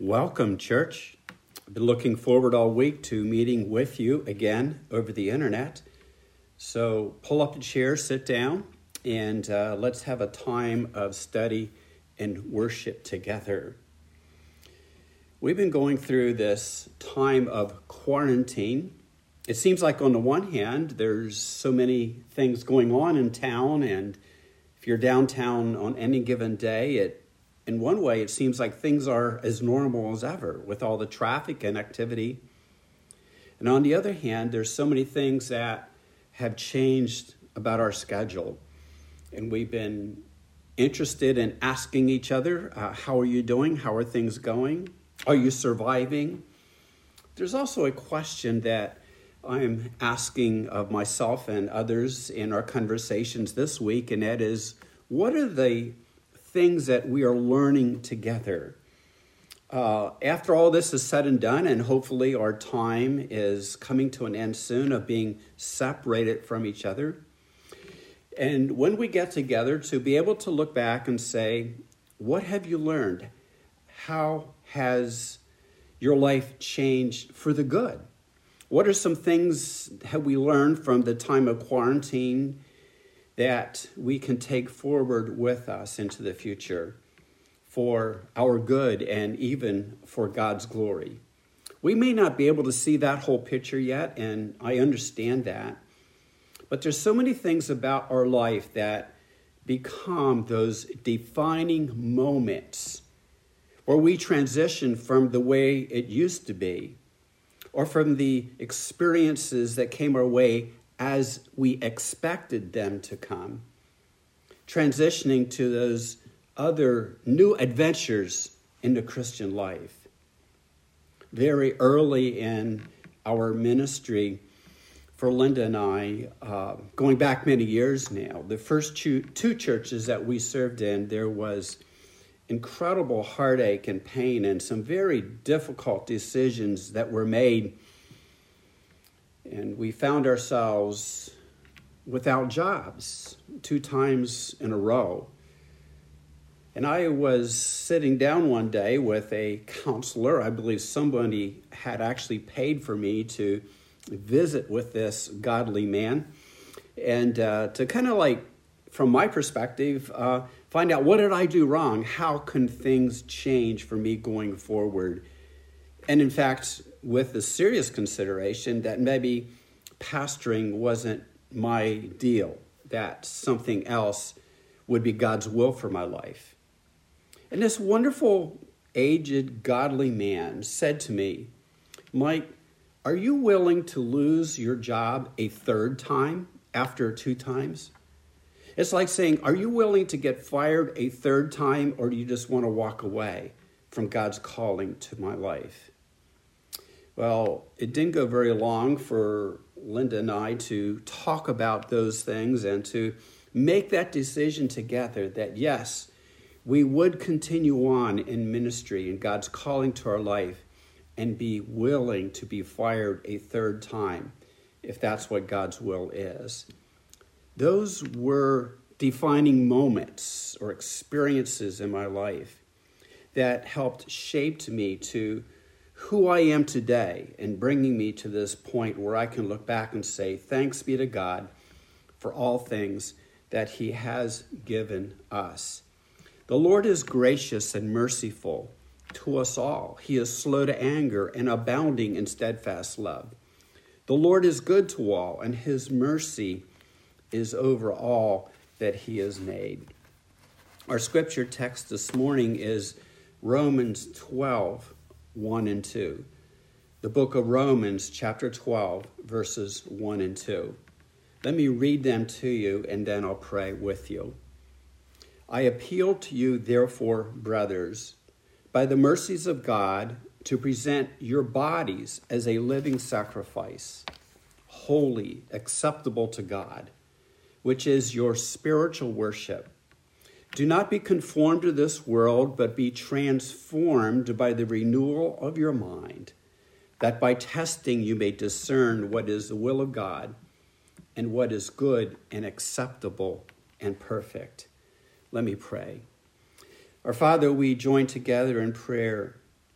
Welcome, church. I've been looking forward all week to meeting with you again over the internet. So pull up a chair, sit down, and let's have a time of study and worship together. We've been going through this time of quarantine. It seems like on the one hand, there's so many things going on in town, and if you're downtown on any given day, in one way, it seems like things are as normal as ever with all the traffic and activity. And on the other hand, there's so many things that have changed about our schedule. And we've been interested in asking each other, how are you doing? How are things going? Are you surviving? There's also a question that I'm asking of myself and others in our conversations this week, and that is, what are the things that we are learning together? After all this is said and done, and hopefully our time is coming to an end soon of being separated from each other. And when we get together, to be able to look back and say, what have you learned? How has your life changed for the good? What are some things have we learned from the time of quarantine that we can take forward with us into the future for our good and even for God's glory? We may not be able to see that whole picture yet, and I understand that. But there's so many things about our life that become those defining moments where we transition from the way it used to be, or from the experiences that came our way as we expected them to come, transitioning to those other new adventures in the Christian life. Very early in our ministry, for Linda and I, going back many years now, the first two churches that we served in, there was incredible heartache and pain and some very difficult decisions that were made. And we found ourselves without jobs 2 times in a row. And I was sitting down one day with a counselor. I believe somebody had actually paid for me to visit with this godly man. And to kind of like, from my perspective, find out, what did I do wrong? How can things change for me going forward? And in fact, with the serious consideration that maybe pastoring wasn't my deal, that something else would be God's will for my life. And this wonderful, aged, godly man said to me, Mike, are you willing to lose your job a 3rd time after 2 times? It's like saying, are you willing to get fired a 3rd time, or do you just want to walk away from God's calling to my life? Well, it didn't go very long for Linda and I to talk about those things and to make that decision together that, yes, we would continue on in ministry and God's calling to our life and be willing to be fired a 3rd time if that's what God's will is. Those were defining moments or experiences in my life that helped shape me to who I am today and bringing me to this point where I can look back and say, thanks be to God for all things that he has given us. The Lord is gracious and merciful to us all. He is slow to anger and abounding in steadfast love. The Lord is good to all, and his mercy is over all that he has made. Our scripture text this morning is Romans 12, 1 and 2. The book of Romans, chapter 12, verses 1 and 2. Let me read them to you, and then I'll pray with you. I appeal to you, therefore, brothers, by the mercies of God, to present your bodies as a living sacrifice, holy, acceptable to God, which is your spiritual worship. Do not be conformed to this world, but be transformed by the renewal of your mind, that by testing you may discern what is the will of God and what is good and acceptable and perfect. Let me pray. Our Father, we join together in prayer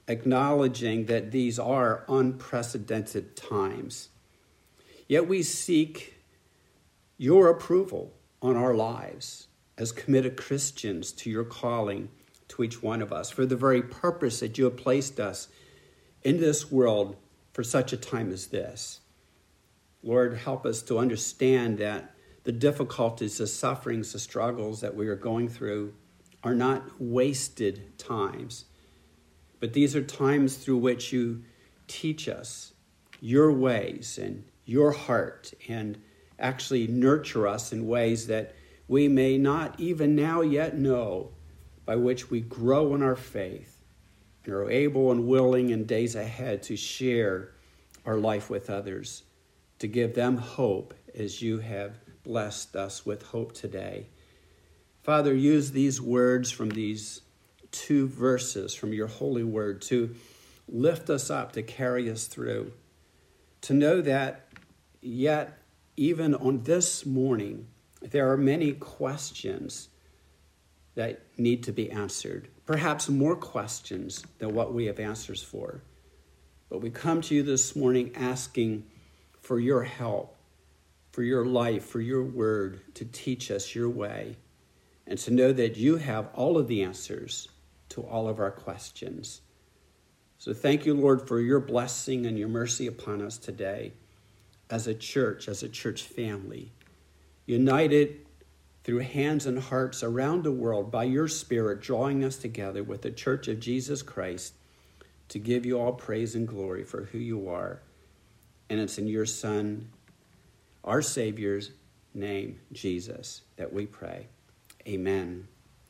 acknowledging that these are unprecedented times. Yet we seek your approval on our lives as committed Christians to your calling to each one of us for the very purpose that you have placed us in this world for such a time as this. Lord, help us to understand that the difficulties, the sufferings, the struggles that we are going through are not wasted times, but these are times through which you teach us your ways and your heart and actually nurture us in ways that we may not even now yet know, by which we grow in our faith and are able and willing in days ahead to share our life with others, to give them hope as you have blessed us with hope today. Father, use these words from these 2 verses from your holy word to lift us up, to carry us through, to know that yet even on this morning, there are many questions that need to be answered, perhaps more questions than what we have answers for. But we come to you this morning asking for your help, for your life, for your word to teach us your way, and to know that you have all of the answers to all of our questions. So thank you, Lord, for your blessing and your mercy upon us today as a church family, united through hands and hearts around the world by your Spirit, drawing us together with the Church of Jesus Christ to give you all praise and glory for who you are. And it's in your Son, our Savior's name, Jesus, that we pray. Amen.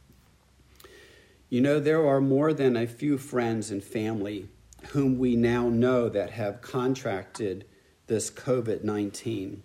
You know, there are more than a few friends and family whom we now know that have contracted this COVID-19.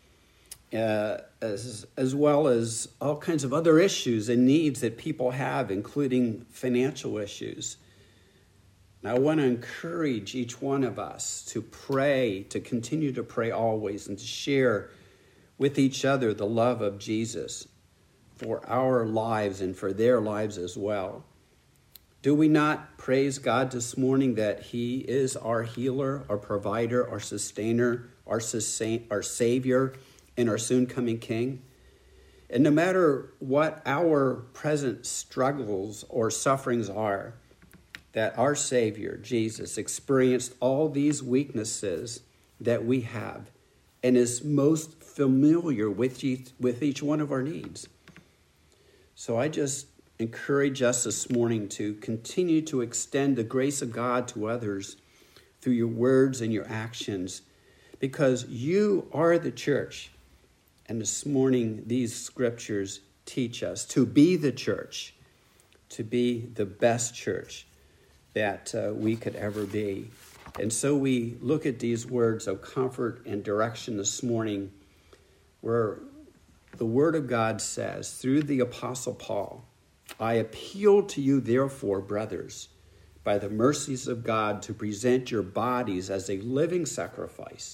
As well as all kinds of other issues and needs that people have, including financial issues. And I want to encourage each one of us to pray, to continue to pray always, and to share with each other the love of Jesus for our lives and for their lives as well. Do we not praise God this morning that he is our healer, our provider, our sustainer, our Savior, and our soon-coming King? And no matter what our present struggles or sufferings are, that our Savior, Jesus, experienced all these weaknesses that we have and is most familiar with each one of our needs. So I just encourage us this morning to continue to extend the grace of God to others through your words and your actions, because you are the church. And this morning, these scriptures teach us to be the church, to be the best church that we could ever be. And so we look at these words of comfort and direction this morning, where the Word of God says, through the Apostle Paul, I appeal to you, therefore, brothers, by the mercies of God, to present your bodies as a living sacrifice,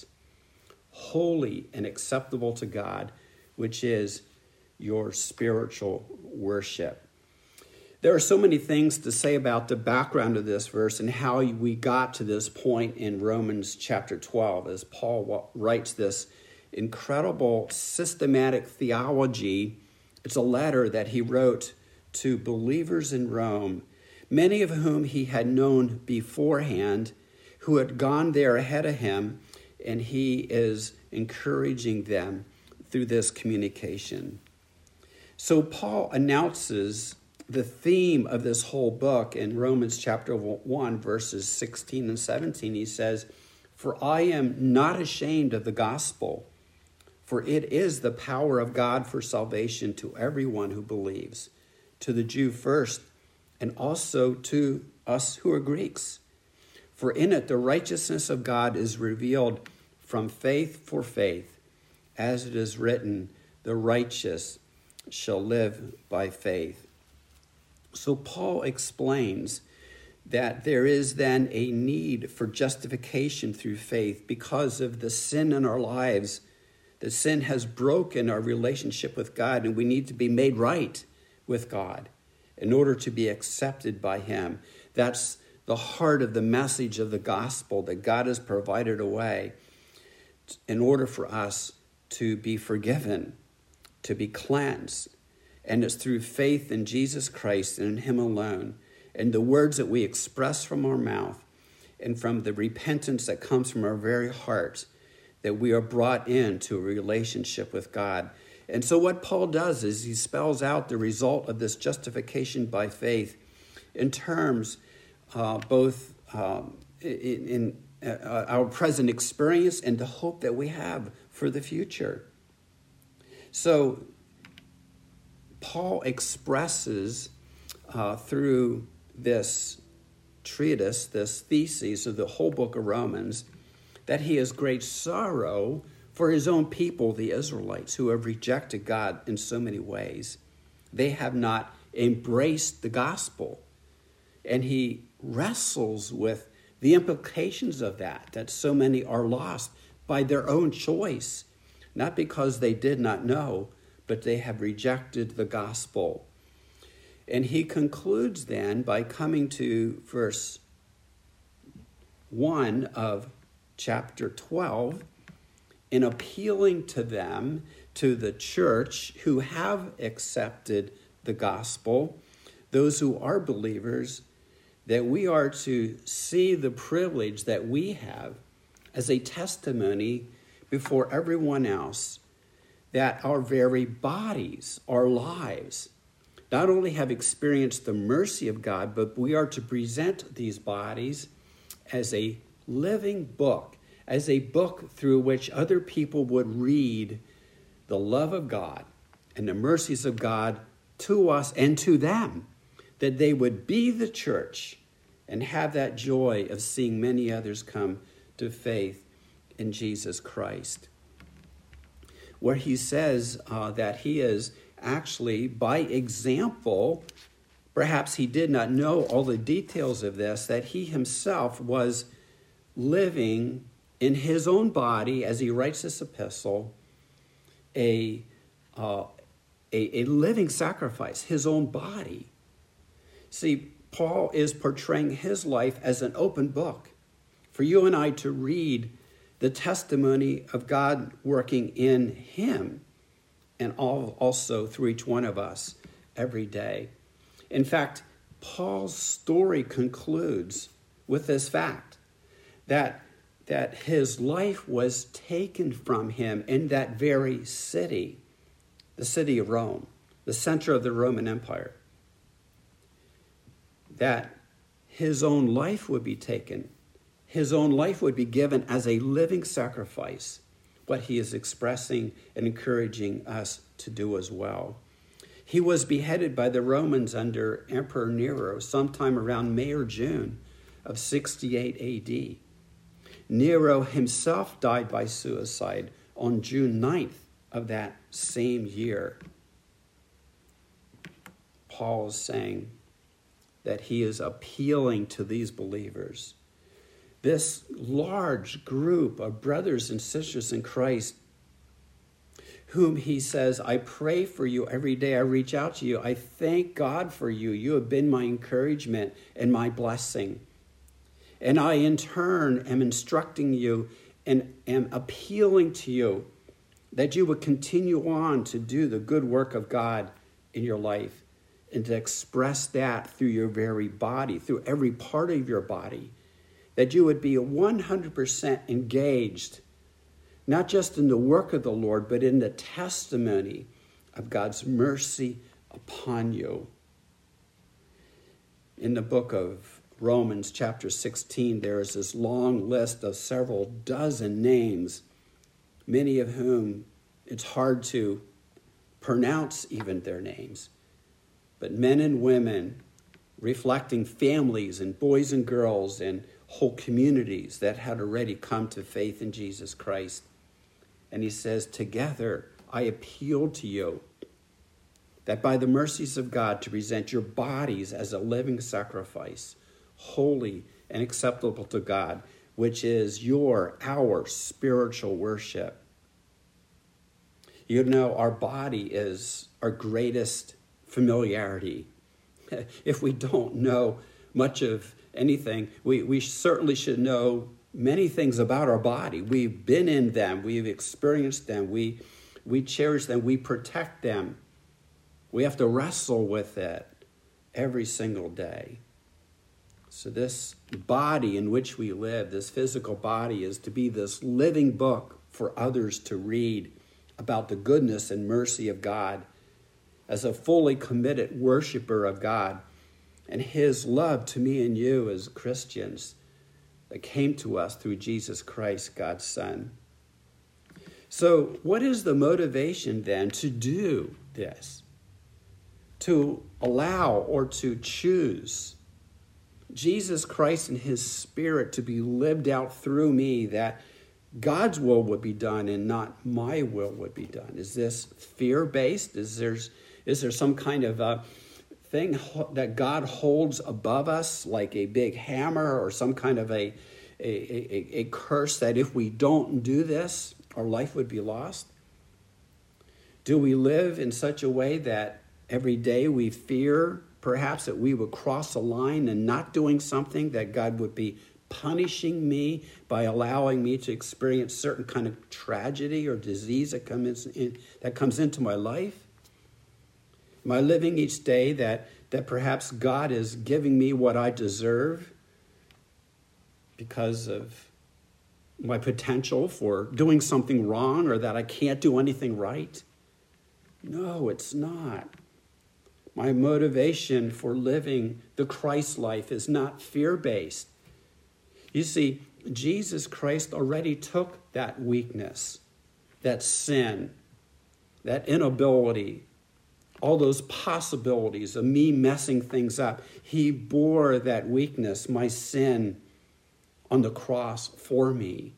holy and acceptable to God, which is your spiritual worship. There are so many things to say about the background of this verse and how we got to this point in Romans chapter 12, as Paul writes this incredible systematic theology. It's a letter that he wrote to believers in Rome, many of whom he had known beforehand, who had gone there ahead of him, and he is encouraging them through this communication. So Paul announces the theme of this whole book in Romans chapter 1, verses 16 and 17. He says, "For I am not ashamed of the gospel, for it is the power of God for salvation to everyone who believes, to the Jew first, and also to us who are Greeks. For in it the righteousness of God is revealed from faith for faith, as it is written, the righteous shall live by faith." So Paul explains that there is then a need for justification through faith because of the sin in our lives. The sin has broken our relationship with God, and we need to be made right with God in order to be accepted by him. That's the heart of the message of the gospel, that God has provided a way in order for us to be forgiven, to be cleansed. And it's through faith in Jesus Christ and in him alone, and the words that we express from our mouth and from the repentance that comes from our very hearts, that we are brought into a relationship with God. And so what Paul does is he spells out the result of this justification by faith in terms both in our present experience and the hope that we have for the future. So Paul expresses through this treatise, this thesis of the whole book of Romans, that he has great sorrow for his own people, the Israelites, who have rejected God in so many ways. They have not embraced the gospel. And he wrestles with the implications of that so many are lost by their own choice, not because they did not know, but they have rejected the gospel. And he concludes then by coming to verse 1 of chapter 12 in appealing to them, to the church who have accepted the gospel, those who are believers, that we are to see the privilege that we have as a testimony before everyone else that our very bodies, our lives, not only have experienced the mercy of God, but we are to present these bodies as a living book, as a book through which other people would read the love of God and the mercies of God to us and to them, that they would be the church and have that joy of seeing many others come to faith in Jesus Christ. Where he says that he is actually, by example, perhaps he did not know all the details of this, that he himself was living in his own body, as he writes this epistle, a living sacrifice, his own body. See, Paul is portraying his life as an open book for you and I to read the testimony of God working in him and also through each one of us every day. In fact, Paul's story concludes with this fact that his life was taken from him in that very city, the city of Rome, the center of the Roman Empire. That his own life would be taken. His own life would be given as a living sacrifice, what he is expressing and encouraging us to do as well. He was beheaded by the Romans under Emperor Nero sometime around May or June of 68 AD. Nero himself died by suicide on June 9th of that same year. Paul is saying that he is appealing to these believers, this large group of brothers and sisters in Christ, whom he says, I pray for you every day. I reach out to you. I thank God for you. You have been my encouragement and my blessing. And I, in turn, am instructing you and am appealing to you that you would continue on to do the good work of God in your life and to express that through your very body, through every part of your body, that you would be 100% engaged, not just in the work of the Lord, but in the testimony of God's mercy upon you. In the book of Romans chapter 16, there is this long list of several dozen names, many of whom it's hard to pronounce even their names. But men and women reflecting families and boys and girls and whole communities that had already come to faith in Jesus Christ. And he says, together I appeal to you that by the mercies of God to present your bodies as a living sacrifice, holy and acceptable to God, which is our spiritual worship. You know, our body is our greatest familiarity. If we don't know much of anything, we certainly should know many things about our body. We've been in them. We've experienced them. We cherish them. We protect them. We have to wrestle with it every single day. So this body in which we live, this physical body, is to be this living book for others to read about the goodness and mercy of God as a fully committed worshiper of God and his love to me and you as Christians that came to us through Jesus Christ, God's Son. So what is the motivation then to do this? To allow or to choose Jesus Christ and his Spirit to be lived out through me, that God's will would be done and not my will would be done? Is this fear-based? Is there some kind of thing that God holds above us, like a big hammer or some kind of a curse that if we don't do this, our life would be lost? Do we live in such a way that every day we fear perhaps that we would cross a line and not doing something, that God would be punishing me by allowing me to experience certain kind of tragedy or disease that comes into my life? Am I living each day that perhaps God is giving me what I deserve because of my potential for doing something wrong, or that I can't do anything right? No, it's not. My motivation for living the Christ life is not fear-based. You see, Jesus Christ already took that weakness, that sin, that inability, all those possibilities of me messing things up. He bore that weakness, my sin, on the cross for me.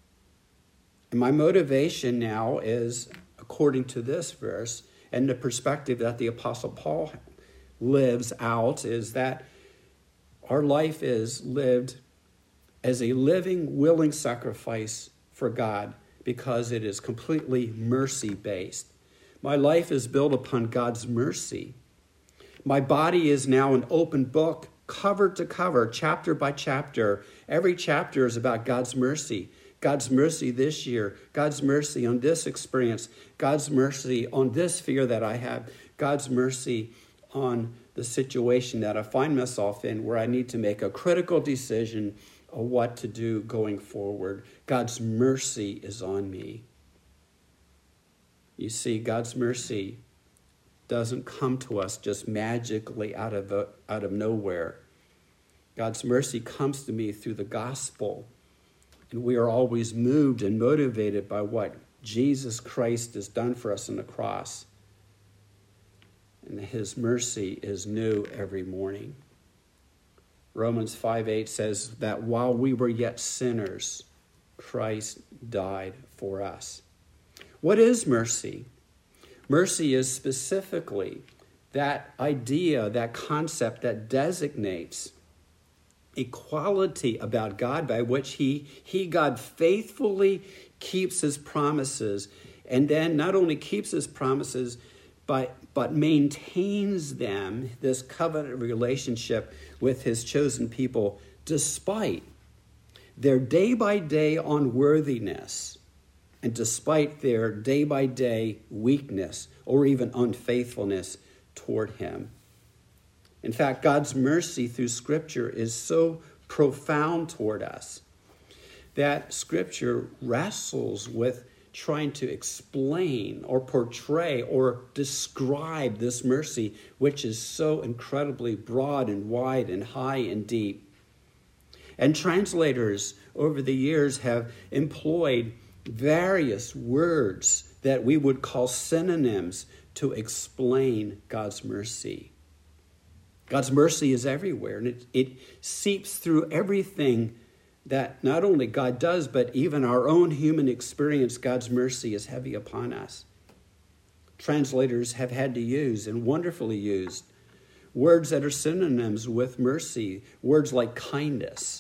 And my motivation now is, according to this verse, and the perspective that the Apostle Paul lives out, is that our life is lived as a living, willing sacrifice for God because it is completely mercy-based. My life is built upon God's mercy. My body is now an open book, cover to cover, chapter by chapter. Every chapter is about God's mercy. God's mercy this year, God's mercy on this experience, God's mercy on this fear that I have, God's mercy on the situation that I find myself in where I need to make a critical decision of what to do going forward. God's mercy is on me. You see, God's mercy doesn't come to us just magically out of nowhere. God's mercy comes to me through the gospel. And we are always moved and motivated by what Jesus Christ has done for us on the cross. And his mercy is new every morning. Romans 5:8 says that while we were yet sinners, Christ died for us. What is mercy? Mercy is specifically that idea, that concept that designates a quality about God by which he God faithfully keeps his promises, and then not only keeps his promises, but maintains them, this covenant relationship with his chosen people, despite their day-by-day unworthiness and despite their day-by-day weakness or even unfaithfulness toward him. In fact, God's mercy through Scripture is so profound toward us that Scripture wrestles with trying to explain or portray or describe this mercy, which is so incredibly broad and wide and high and deep. And translators over the years have employed various words that we would call synonyms to explain God's mercy. God's mercy is everywhere, and it seeps through everything that not only God does, but even our own human experience. God's mercy is heavy upon us. Translators have had to use, and wonderfully used, words that are synonyms with mercy, words like kindness,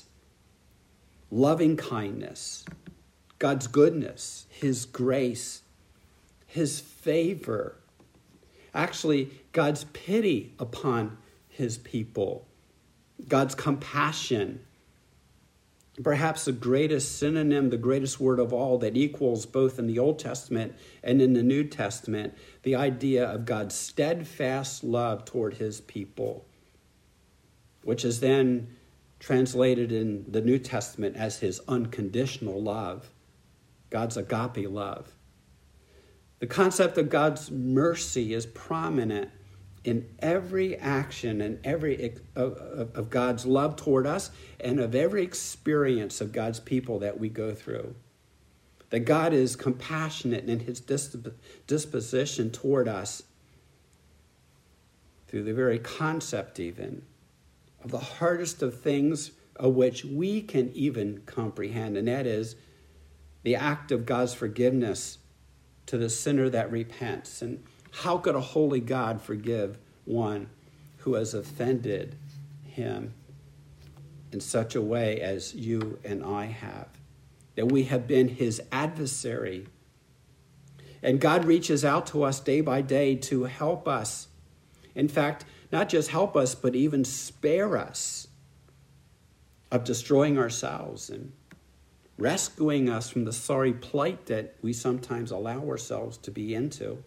loving kindness, God's goodness, his grace, his favor, actually God's pity upon his people, God's compassion. Perhaps the greatest synonym, the greatest word of all that equals both in the Old Testament and in the New Testament, the idea of God's steadfast love toward his people, which is then translated in the New Testament as his unconditional love, God's agape love. The concept of God's mercy is prominent in every action and of God's love toward us and of every experience of God's people that we go through. That God is compassionate in his disposition toward us through the very concept even of the hardest of things of which we can even comprehend, and that is the act of God's forgiveness to the sinner that repents. And how could a holy God forgive one who has offended him in such a way as you and I have? That we have been his adversary. And God reaches out to us day by day to help us. In fact, not just help us, but even spare us of destroying ourselves and rescuing us from the sorry plight that we sometimes allow ourselves to be into.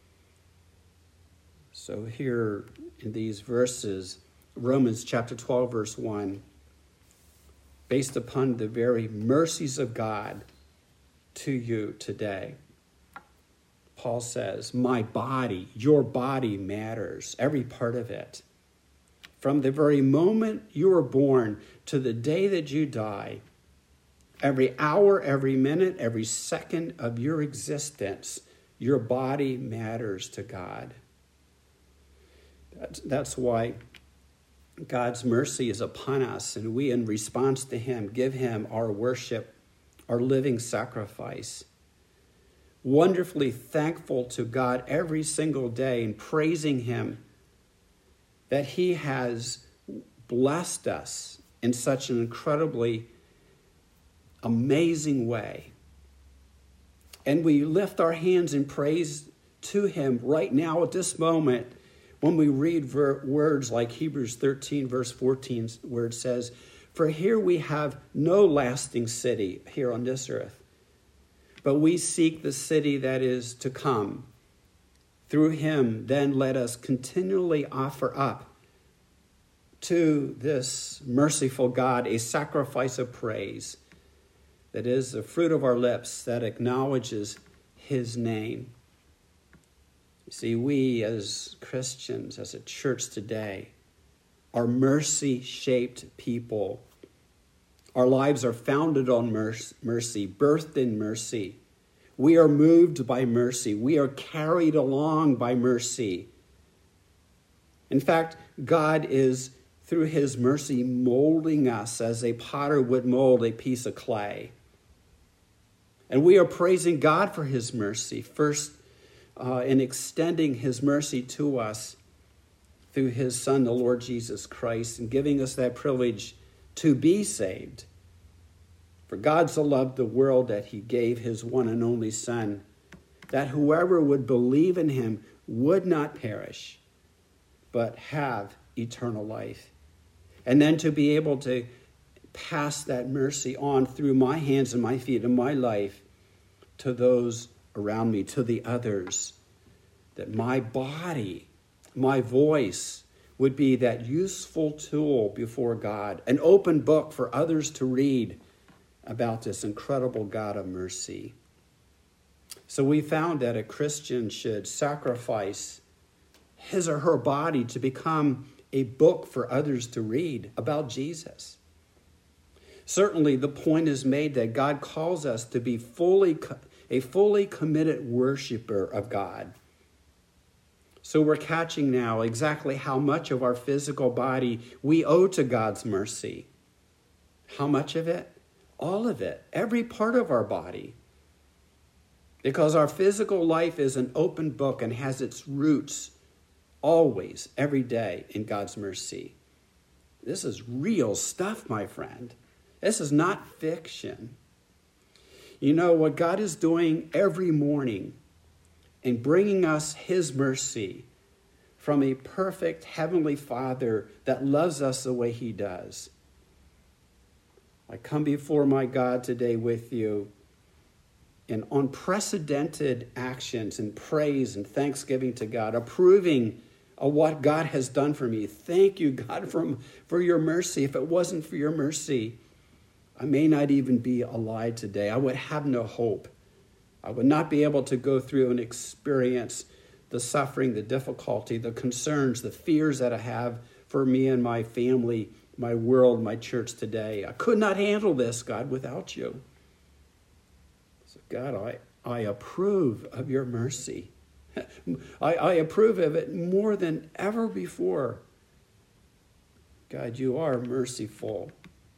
So here in these verses, Romans chapter 12, verse 1, based upon the very mercies of God to you today, Paul says, my body, your body matters, every part of it. From the very moment you were born to the day that you die, every hour, every minute, every second of your existence, your body matters to God. That's why God's mercy is upon us, and we, in response to him, give him our worship, our living sacrifice. Wonderfully thankful to God every single day and praising him that he has blessed us in such an incredibly amazing way. And we lift our hands in praise to him right now at this moment when we read words like Hebrews 13, verse 14, where it says, for here we have no lasting city here on this earth, but we seek the city that is to come. Through him, then let us continually offer up to this merciful God a sacrifice of praise that is the fruit of our lips that acknowledges his name. You see, we as Christians, as a church today, are mercy-shaped people. Our lives are founded on mercy, birthed in mercy. We are moved by mercy. We are carried along by mercy. In fact, God is, through his mercy, molding us as a potter would mold a piece of clay. And we are praising God for his mercy, first in extending his mercy to us through his Son, the Lord Jesus Christ, and giving us that privilege to be saved. For God so loved the world that he gave his one and only Son, that whoever would believe in him would not perish, but have eternal life. And then to be able to pass that mercy on through my hands and my feet and my life to those around me, to the others, that my body, my voice would be that useful tool before God, an open book for others to read about this incredible God of mercy. So we found that a Christian should sacrifice his or her body to become a book for others to read about Jesus. Certainly the point is made that God calls us to be a fully committed worshiper of God. So we're catching now exactly how much of our physical body we owe to God's mercy. How much of it? All of it. Every part of our body. Because our physical life is an open book and has its roots always, every day, in God's mercy. This is real stuff, my friend. This is not fiction. You know, what God is doing every morning in bringing us his mercy from a perfect Heavenly Father that loves us the way He does. I come before my God today with you in unprecedented actions and praise and thanksgiving to God, approving of what God has done for me. Thank you, God, for your mercy. If it wasn't for your mercy, I may not even be alive today. I would have no hope. I would not be able to go through and experience the suffering, the difficulty, the concerns, the fears that I have for me and my family, my world, my church today. I could not handle this, God, without you. So, God, I approve of your mercy. I approve of it more than ever before. God, you are merciful.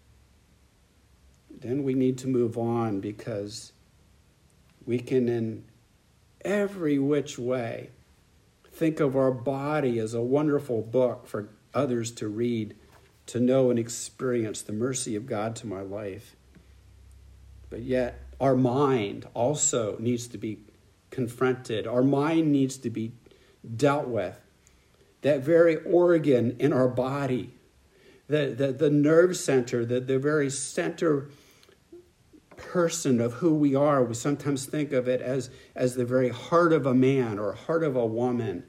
Then we need to move on, because we can in every which way think of our body as a wonderful book for others to read, to know and experience the mercy of God to my life. But yet our mind also needs to be confronted. Our mind needs to be dealt with. That very organ in our body, the nerve center, the very center person of who we are. We sometimes think of it as the very heart of a man or heart of a woman.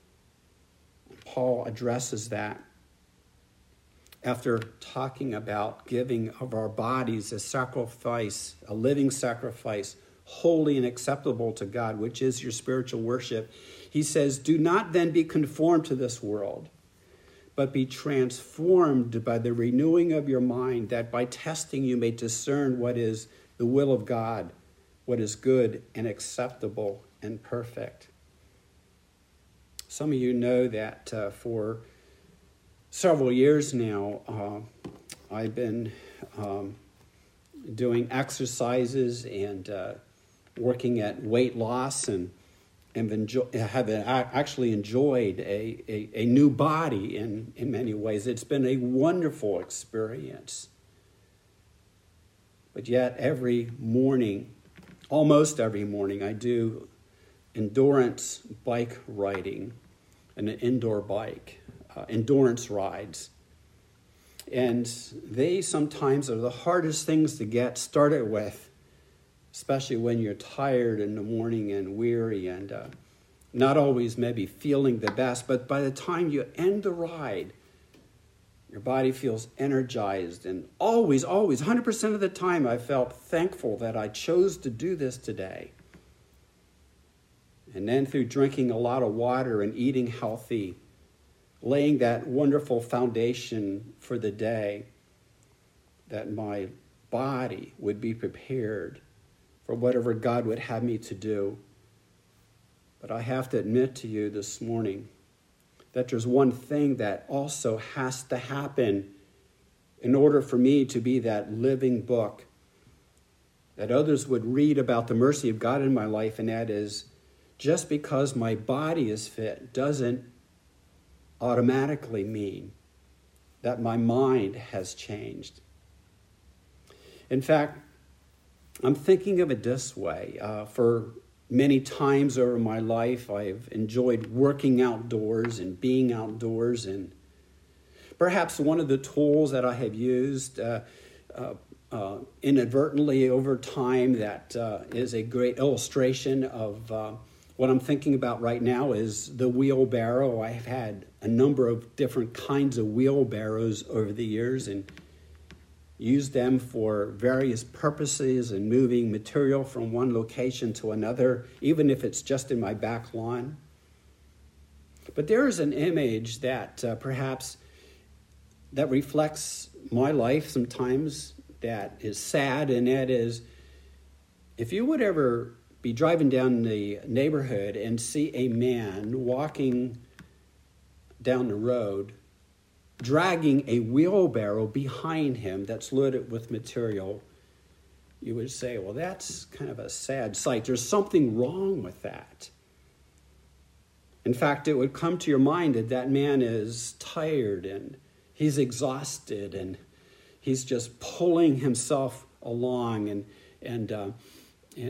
Paul addresses that after talking about giving of our bodies as sacrifice, a living sacrifice, holy and acceptable to God, which is your spiritual worship. He says, do not then be conformed to this world, but be transformed by the renewing of your mind, that by testing you may discern what is the will of God, what is good and acceptable and perfect. Some of you know that for several years now, I've been doing exercises and working at weight loss, and have actually enjoyed a new body in many ways. It's been a wonderful experience. But yet every morning, almost every morning, I do endurance bike riding, an indoor bike, endurance rides. And they sometimes are the hardest things to get started with, especially when you're tired in the morning and weary and not always maybe feeling the best. But by the time you end the ride, your body feels energized. And always, 100% of the time, I felt thankful that I chose to do this today. And then through drinking a lot of water and eating healthy, laying that wonderful foundation for the day, that my body would be prepared for whatever God would have me to do. But I have to admit to you this morning that there's one thing that also has to happen in order for me to be that living book that others would read about the mercy of God in my life, and that is, just because my body is fit doesn't automatically mean that my mind has changed. In fact, I'm thinking of it this way. For many times over my life, I've enjoyed working outdoors and being outdoors. And perhaps one of the tools that I have used inadvertently over time that is a great illustration of what I'm thinking about right now is the wheelbarrow. I've had a number of different kinds of wheelbarrows over the years and used them for various purposes and moving material from one location to another, even if it's just in my back lawn. But there is an image that perhaps that reflects my life sometimes that is sad, and that is, if you would ever be driving down the neighborhood and see a man walking down the road, dragging a wheelbarrow behind him that's loaded with material, you would say, well, that's kind of a sad sight. There's something wrong with that. In fact, it would come to your mind that that man is tired and he's exhausted and he's just pulling himself along and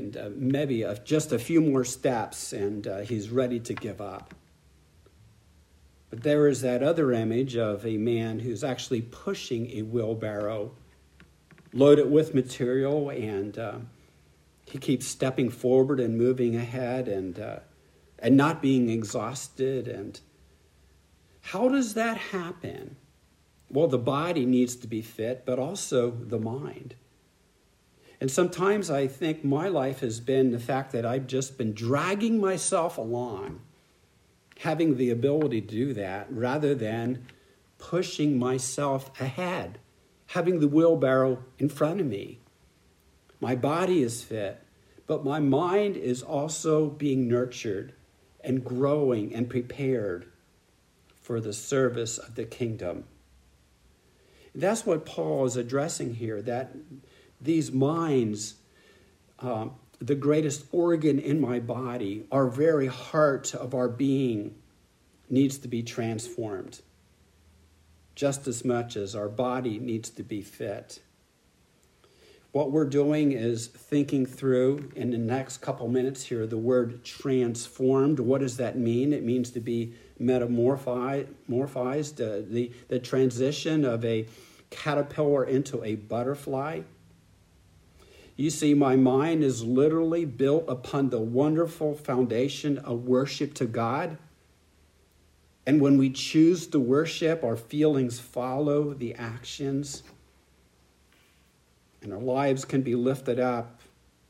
maybe just a few more steps and he's ready to give up. But there is that other image of a man who's actually pushing a wheelbarrow loaded with material, and he keeps stepping forward and moving ahead and not being exhausted. And how does that happen? Well, the body needs to be fit, but also the mind. And sometimes I think my life has been the fact that I've just been dragging myself along, having the ability to do that rather than pushing myself ahead, having the wheelbarrow in front of me. My body is fit, but my mind is also being nurtured and growing and prepared for the service of the kingdom. That's what Paul is addressing here, that these minds, the greatest organ in my body, our very heart of our being, needs to be transformed just as much as our body needs to be fit. What we're doing is thinking through, in the next couple minutes here, the word transformed. What does that mean? It means to be metamorphized, the transition of a caterpillar into a butterfly. You see, my mind is literally built upon the wonderful foundation of worship to God. And when we choose to worship, our feelings follow the actions. And our lives can be lifted up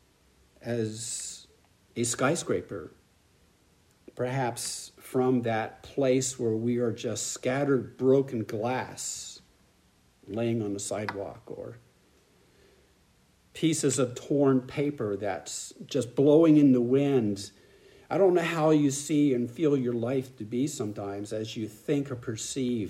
as a skyscraper, perhaps from that place where we are just scattered broken glass laying on the sidewalk, or pieces of torn paper that's just blowing in the wind. I don't know how you see and feel your life to be sometimes as you think or perceive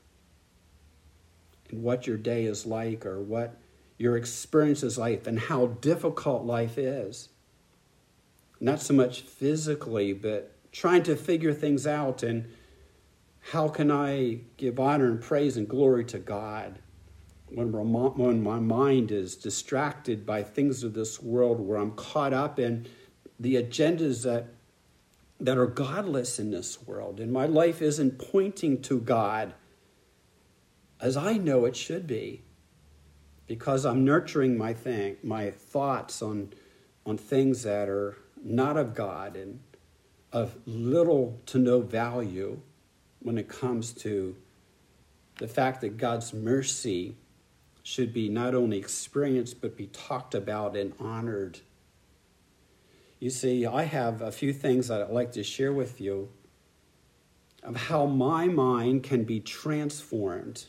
and what your day is like, or what your experience is like, and how difficult life is. Not so much physically, but trying to figure things out, and how can I give honor and praise and glory to God when my mind is distracted by things of this world, where I'm caught up in the agendas that are godless in this world, and my life isn't pointing to God as I know it should be, because I'm nurturing my thoughts on things that are not of God and of little to no value when it comes to the fact that God's mercy should be not only experienced, but be talked about and honored. You see, I have a few things that I'd like to share with you of how my mind can be transformed.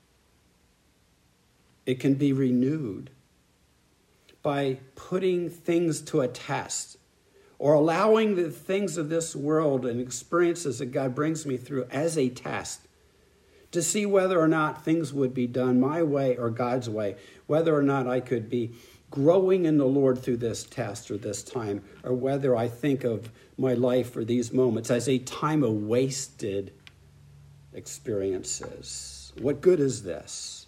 It can be renewed by putting things to a test, or allowing the things of this world and experiences that God brings me through as a test, to see whether or not things would be done my way or God's way, whether or not I could be growing in the Lord through this test or this time, or whether I think of my life or these moments as a time of wasted experiences. What good is this?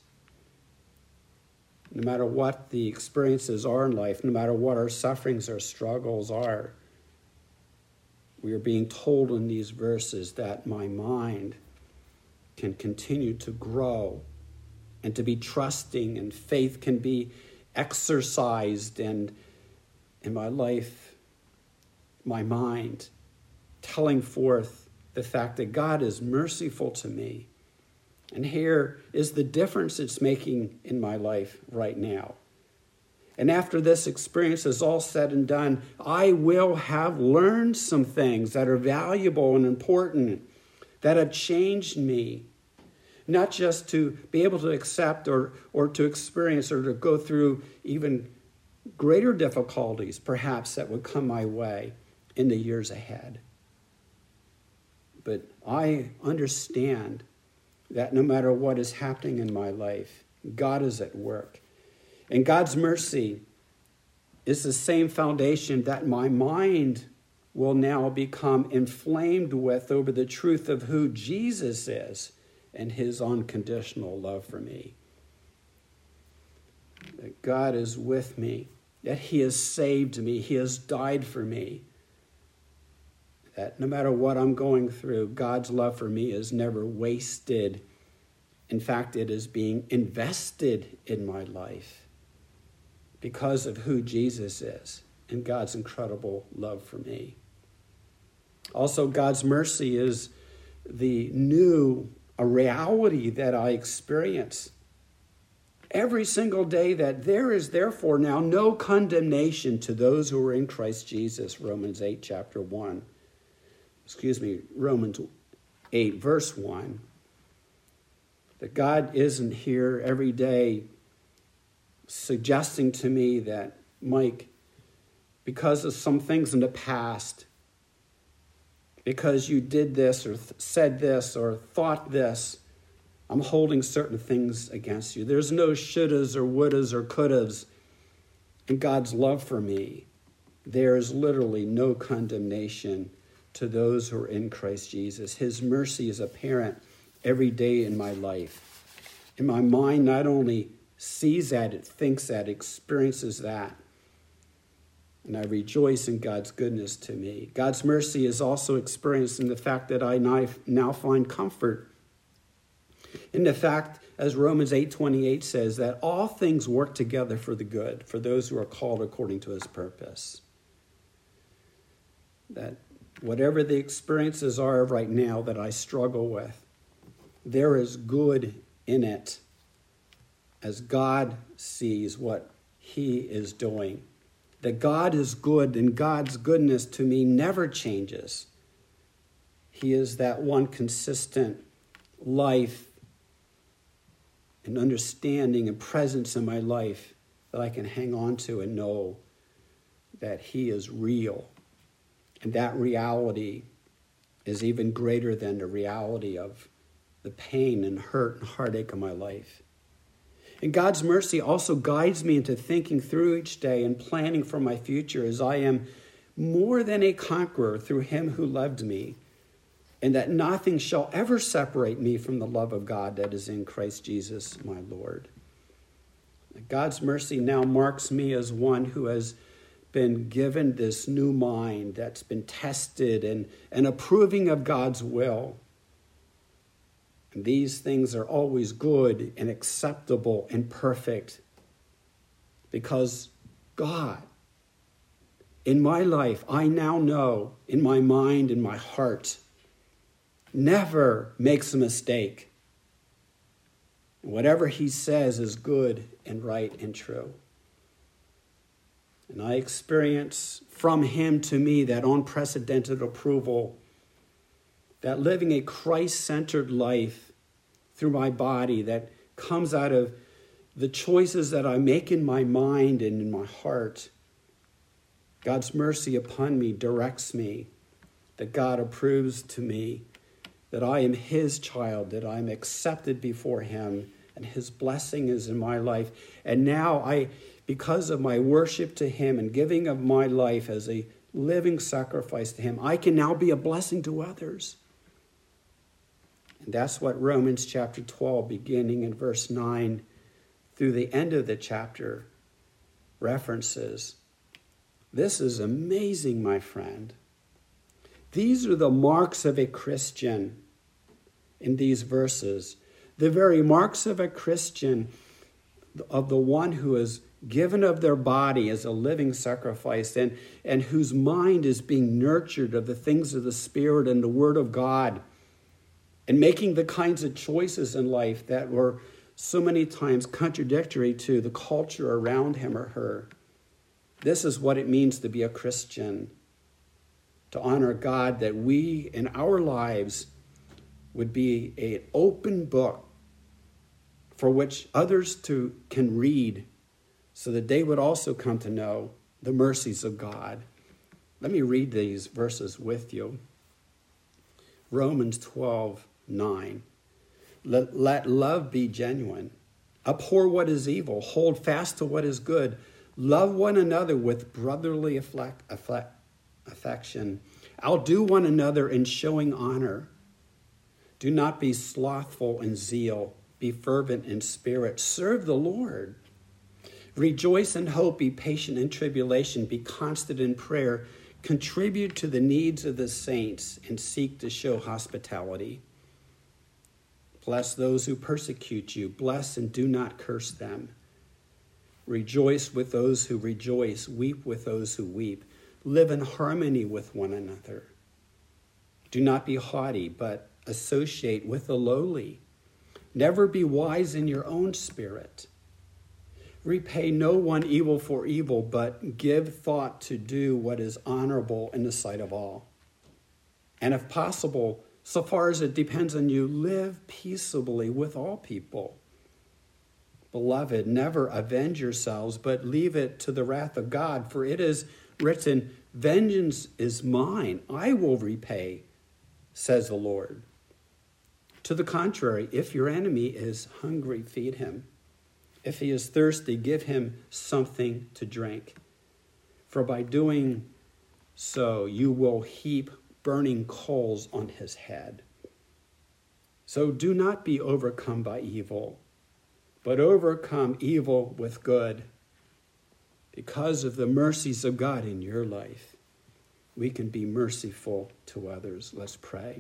No matter what the experiences are in life, no matter what our sufferings or struggles are, we are being told in these verses that my mind can continue to grow and to be trusting, and faith can be exercised, and in my life, my mind telling forth the fact that God is merciful to me. And here is the difference it's making in my life right now. And after this experience is all said and done, I will have learned some things that are valuable and important, that have changed me. Not just to be able to accept or to experience or to go through even greater difficulties, perhaps, that would come my way in the years ahead. But I understand that no matter what is happening in my life, God is at work. And God's mercy is the same foundation that my mind will now become inflamed with over the truth of who Jesus is and his unconditional love for me. That God is with me, that he has saved me, he has died for me, that no matter what I'm going through, God's love for me is never wasted. In fact, it is being invested in my life because of who Jesus is and God's incredible love for me. Also, God's mercy is the new reality that I experience every single day, that there is therefore now no condemnation to those who are in Christ Jesus, Romans 8, Romans 8, verse 1. That God isn't here every day suggesting to me that, Mike, because of some things in the past, because you did this or said this or thought this, I'm holding certain things against you. There's no shouldas or wouldas or couldas in God's love for me. There is literally no condemnation to those who are in Christ Jesus. His mercy is apparent every day in my life. And my mind not only sees that, it thinks that, experiences that. And I rejoice in God's goodness to me. God's mercy is also experienced in the fact that I now find comfort in the fact, as Romans 8:28 says, that all things work together for the good, for those who are called according to his purpose. That whatever the experiences are right now that I struggle with, there is good in it as God sees what he is doing. That God is good and God's goodness to me never changes. He is that one consistent life and understanding and presence in my life that I can hang on to and know that he is real. And that reality is even greater than the reality of the pain and hurt and heartache of my life. And God's mercy also guides me into thinking through each day and planning for my future, as I am more than a conqueror through him who loved me, and that nothing shall ever separate me from the love of God that is in Christ Jesus, my Lord. God's mercy now marks me as one who has been given this new mind that's been tested and approving of God's will. And these things are always good and acceptable and perfect because God, in my life, I now know in my mind, in my heart, never makes a mistake. Whatever he says is good and right and true. And I experience from him to me that unprecedented approval, that living a Christ-centered life through my body that comes out of the choices that I make in my mind and in my heart. God's mercy upon me directs me, that God approves to me, that I am his child, that I am accepted before him, and his blessing is in my life. And now because of my worship to him and giving of my life as a living sacrifice to him, I can now be a blessing to others. And that's what Romans chapter 12, beginning in verse 9 through the end of the chapter, references. This is amazing, my friend. These are the marks of a Christian in these verses. The very marks of a Christian, of the one who is given of their body as a living sacrifice and whose mind is being nurtured of the things of the Spirit and the Word of God, and making the kinds of choices in life that were so many times contradictory to the culture around him or her. This is what it means to be a Christian, to honor God, that we in our lives would be an open book for which others can read, so that they would also come to know the mercies of God. Let me read these verses with you. Romans 12:9. Let love be genuine. Abhor what is evil. Hold fast to what is good. Love one another with brotherly affection. Outdo one another in showing honor. Do not be slothful in zeal. Be fervent in spirit. Serve the Lord. Rejoice in hope. Be patient in tribulation. Be constant in prayer. Contribute to the needs of the saints and seek to show hospitality. Bless those who persecute you. Bless and do not curse them. Rejoice with those who rejoice. Weep with those who weep. Live in harmony with one another. Do not be haughty, but associate with the lowly. Never be wise in your own spirit. Repay no one evil for evil, but give thought to do what is honorable in the sight of all. And if possible, so far as it depends on you, live peaceably with all people. Beloved, never avenge yourselves, but leave it to the wrath of God, for it is written, "Vengeance is mine, I will repay," says the Lord. To the contrary, if your enemy is hungry, feed him. If he is thirsty, give him something to drink. For by doing so, you will heap burning coals on his head. So do not be overcome by evil, but overcome evil with good. Because of the mercies of God in your life, we can be merciful to others. Let's pray.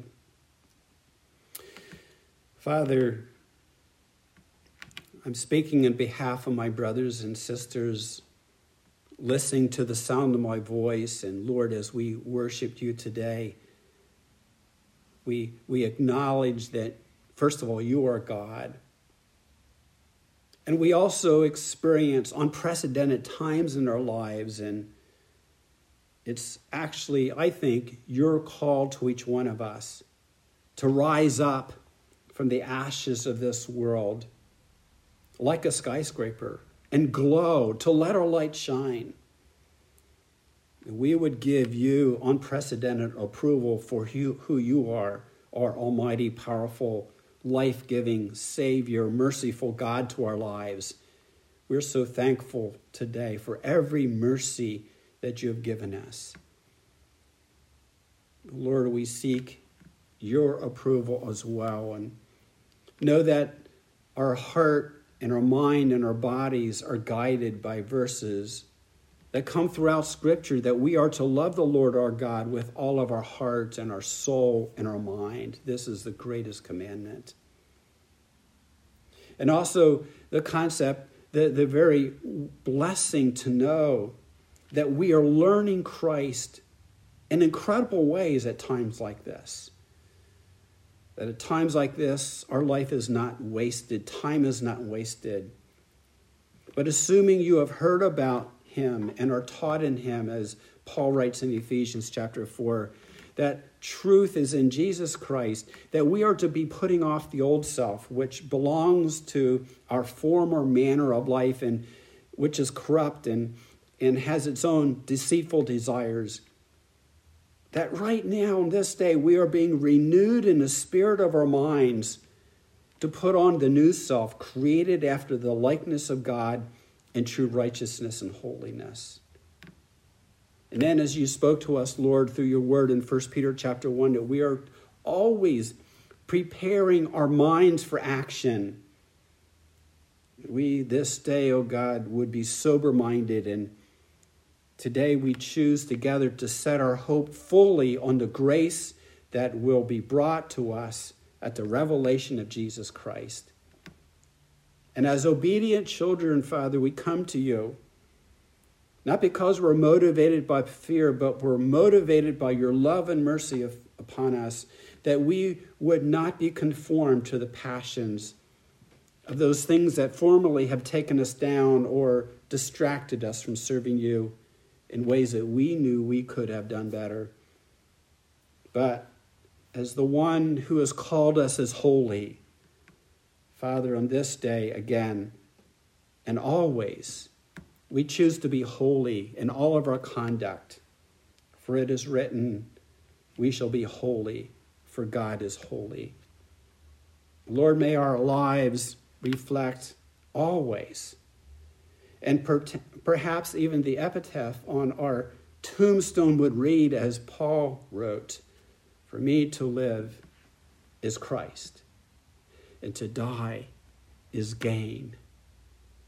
Father, I'm speaking on behalf of my brothers and sisters listening to the sound of my voice. And Lord, as we worship you today, we acknowledge that, first of all, you are God. And we also experience unprecedented times in our lives. And it's actually, I think, your call to each one of us to rise up from the ashes of this world like a skyscraper and glow, to let our light shine. We would give you unprecedented approval for who you are, our almighty, powerful, life-giving Savior, merciful God to our lives. We're so thankful today for every mercy that you have given us. Lord, we seek your approval as well, and know that our heart and our mind and our bodies are guided by verses that come throughout Scripture, that we are to love the Lord our God with all of our heart and our soul and our mind. This is the greatest commandment. And also the concept, the very blessing to know that we are learning Christ in incredible ways at times like this. That at times like this, our life is not wasted. Time is not wasted. But assuming you have heard about him and are taught in him, as Paul writes in Ephesians chapter 4, that truth is in Jesus Christ, that we are to be putting off the old self, which belongs to our former manner of life and which is corrupt and has its own deceitful desires. That right now, in this day, we are being renewed in the spirit of our minds to put on the new self, created after the likeness of God in true righteousness and holiness. And then as you spoke to us, Lord, through your word in 1 Peter chapter 1, that we are always preparing our minds for action. We this day, oh God, would be sober-minded, and today we choose together to set our hope fully on the grace that will be brought to us at the revelation of Jesus Christ. And as obedient children, Father, we come to you, not because we're motivated by fear, but we're motivated by your love and mercy upon us, that we would not be conformed to the passions of those things that formerly have taken us down or distracted us from serving you in ways that we knew we could have done better. But as the one who has called us as holy, Father, on this day again and always, we choose to be holy in all of our conduct. For it is written, we shall be holy, for God is holy. Lord, may our lives reflect always, and perhaps even the epitaph on our tombstone would read, as Paul wrote, "For me to live is Christ, and to die is gain."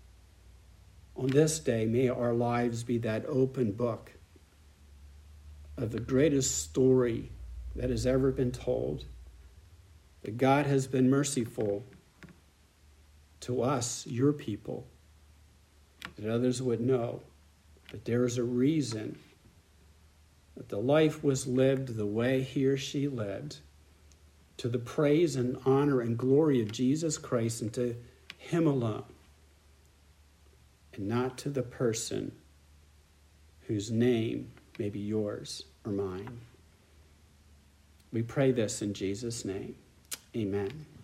On this day, may our lives be that open book of the greatest story that has ever been told. That God has been merciful to us, your people, that others would know. But there is a reason that the life was lived the way he or she lived, to the praise and honor and glory of Jesus Christ and to him alone, and not to the person whose name may be yours or mine. We pray this in Jesus' name. Amen.